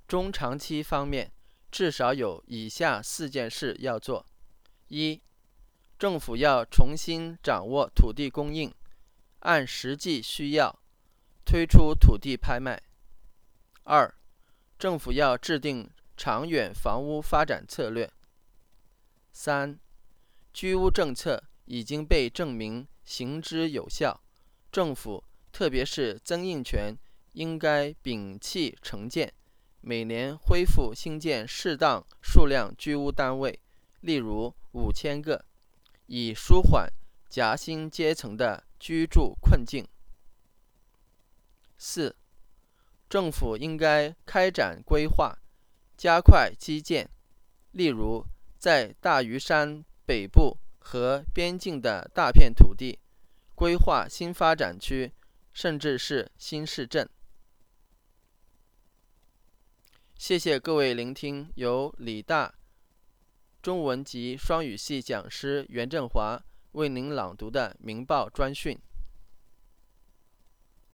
中长期方面，至少有以下4件事要做：一、政府要重新掌握土地供应，按实际需要推出土地拍卖；二、政府要制定长远房屋发展策略；三、居屋政策已经被证明行之有效，政府特别是曾荫权应该摒弃成见，每年恢复兴建适当数量居屋单位，例如5000个，以舒缓夹心阶层的居住困境。四、政府应该开展规划，加快基建，例如在大屿山北部和边境的大片土地规划新发展区，甚至是新市镇。谢谢各位聆听由理大中文及双语系讲师袁振华为您朗读的《明报》专讯。